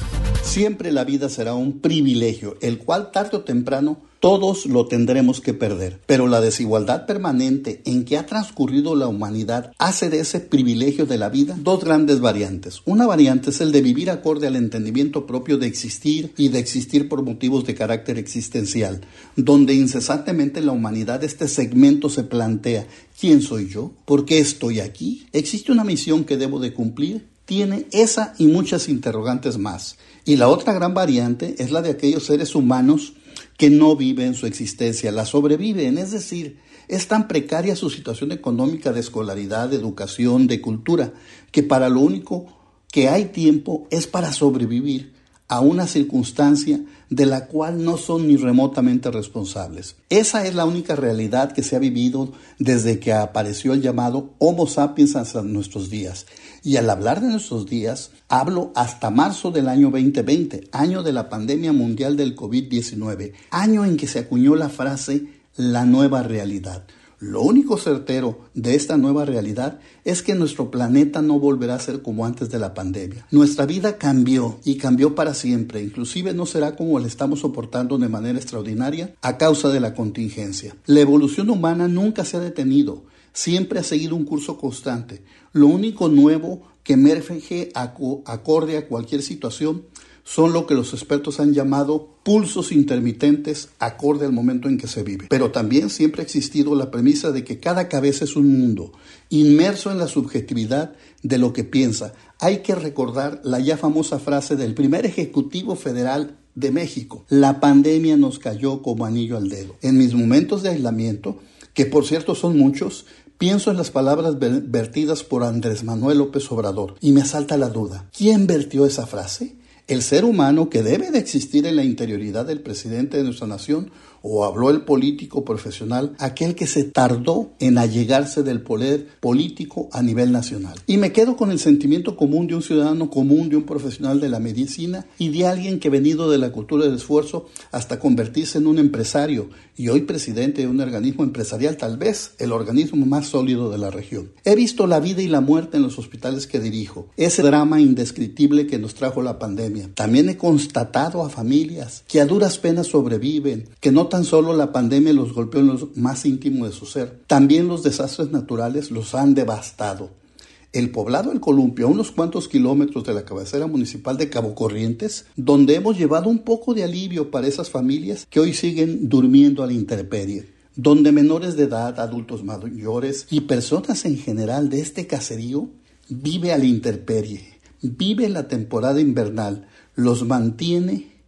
Siempre la vida será un privilegio, el cual tarde o temprano todos lo tendremos que perder. Pero la desigualdad permanente en que ha transcurrido la humanidad hace de ese privilegio de la vida dos grandes variantes. Una variante es el de vivir acorde al entendimiento propio de existir y de existir por motivos de carácter existencial, donde incesantemente la humanidad, este segmento, se plantea: ¿quién soy yo? ¿Por qué estoy aquí? ¿Existe una misión que debo de cumplir? Tiene esa y muchas interrogantes más. Y la otra gran variante es la de aquellos seres humanos que no viven su existencia, la sobreviven, es decir, es tan precaria su situación económica, de escolaridad, de educación, de cultura, que para lo único que hay tiempo es para sobrevivir a una circunstancia de la cual no son ni remotamente responsables. Esa es la única realidad que se ha vivido desde que apareció el llamado Homo sapiens hasta nuestros días. Y al hablar de nuestros días, hablo hasta marzo del año veinte veinte, año de la pandemia mundial del covid diecinueve, año en que se acuñó la frase la nueva realidad. Lo único certero de esta nueva realidad es que nuestro planeta no volverá a ser como antes de la pandemia. Nuestra vida cambió y cambió para siempre, inclusive no será como la estamos soportando de manera extraordinaria a causa de la contingencia. La evolución humana nunca se ha detenido, siempre ha seguido un curso constante. Lo único nuevo que emerge acorde a cualquier situación son lo que los expertos han llamado pulsos intermitentes acorde al momento en que se vive. Pero también siempre ha existido la premisa de que cada cabeza es un mundo, inmerso en la subjetividad de lo que piensa. Hay que recordar la ya famosa frase del primer ejecutivo federal de México: la pandemia nos cayó como anillo al dedo. En mis momentos de aislamiento, que por cierto son muchos, pienso en las palabras vertidas por Andrés Manuel López Obrador y me asalta la duda: ¿quién vertió esa frase? ¿El ser humano que debe de existir en la interioridad del presidente de nuestra nación, o habló el político profesional, aquel que se tardó en allegarse del poder político a nivel nacional? Y me quedo con el sentimiento común de un ciudadano común, de un profesional de la medicina y de alguien que, venido de la cultura del esfuerzo hasta convertirse en un empresario y hoy presidente de un organismo empresarial, tal vez el organismo más sólido de la región. He visto la vida y la muerte en los hospitales que dirijo, ese drama indescriptible que nos trajo la pandemia. También he constatado a familias que a duras penas sobreviven, que no tan solo la pandemia los golpeó en lo más íntimo de su ser, también los desastres naturales los han devastado. El poblado El Columpio, a unos cuantos kilómetros de la cabecera municipal de Cabo Corrientes, donde hemos llevado un poco de alivio para esas familias que hoy siguen durmiendo a la intemperie, donde menores de edad, adultos mayores y personas en general de este caserío vive a la intemperie, vive la temporada invernal, los mantiene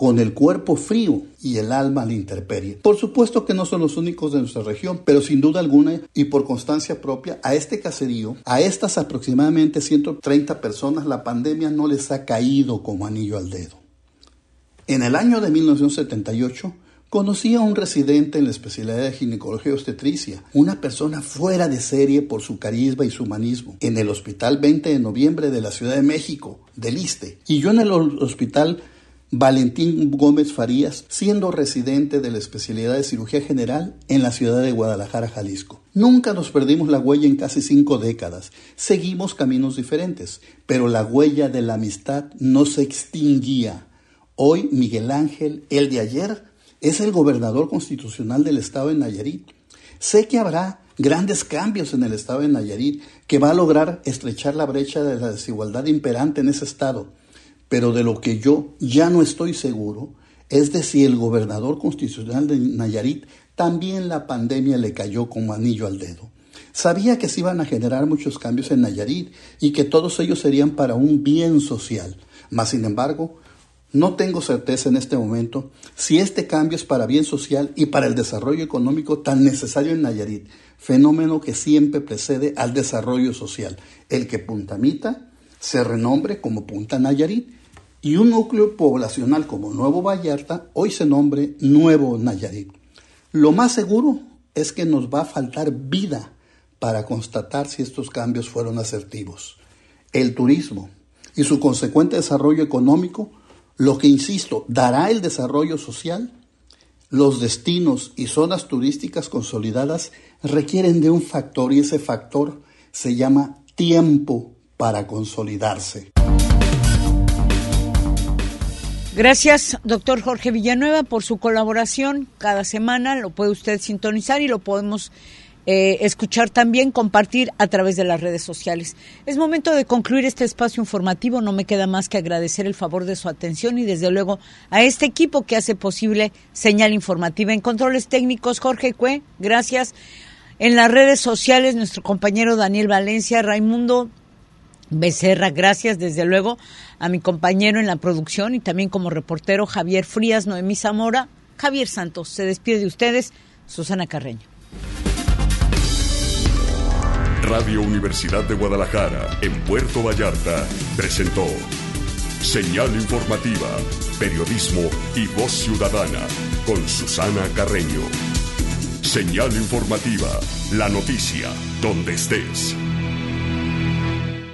con el cuerpo frío y el alma a la intemperie. Por supuesto que no son los únicos de nuestra región, pero sin duda alguna y por constancia propia, a este caserío, a estas aproximadamente ciento treinta personas, la pandemia no les ha caído como anillo al dedo. En el año de mil novecientos setenta y ocho, conocí a un residente en la especialidad de ginecología y obstetricia, una persona fuera de serie por su carisma y su humanismo, en el Hospital veinte de noviembre de la Ciudad de México, del ISSSTE, y yo en el Hospital Valentín Gómez Farías, siendo residente de la especialidad de cirugía general en la ciudad de Guadalajara, Jalisco. Nunca nos perdimos la huella en casi cinco décadas. Seguimos caminos diferentes, pero la huella de la amistad no se extinguía. Hoy Miguel Ángel, el de ayer, es el gobernador constitucional del estado de Nayarit. Sé que habrá grandes cambios en el estado de Nayarit que va a lograr estrechar la brecha de la desigualdad imperante en ese estado. Pero de lo que yo ya no estoy seguro es de si el gobernador constitucional de Nayarit también la pandemia le cayó como anillo al dedo. Sabía que se iban a generar muchos cambios en Nayarit y que todos ellos serían para un bien social. Mas, sin embargo, no tengo certeza en este momento si este cambio es para bien social y para el desarrollo económico tan necesario en Nayarit, fenómeno que siempre precede al desarrollo social, el que Punta Mita se renombre como Punta Nayarit y un núcleo poblacional como Nuevo Vallarta hoy se nombre Nuevo Nayarit. Lo más seguro es que nos va a faltar vida para constatar si estos cambios fueron asertivos. El turismo y su consecuente desarrollo económico, lo que, insisto, dará el desarrollo social. Los destinos y zonas turísticas consolidadas requieren de un factor y ese factor se llama tiempo para consolidarse. Gracias, doctor Jorge Villanueva, por su colaboración. Cada semana lo puede usted sintonizar y lo podemos eh, escuchar también, compartir a través de las redes sociales. Es momento de concluir este espacio informativo. No me queda más que agradecer el favor de su atención y desde luego a este equipo que hace posible Señal Informativa. En controles técnicos, Jorge Cue, gracias. En las redes sociales, nuestro compañero Daniel Valencia, Raimundo Becerra, gracias desde luego a mi compañero en la producción y también como reportero Javier Frías, Noemí Zamora, Javier Santos. Se despide de ustedes, Susana Carreño. Radio Universidad de Guadalajara, en Puerto Vallarta, presentó Señal Informativa, periodismo y voz ciudadana, con Susana Carreño. Señal Informativa, la noticia, donde estés.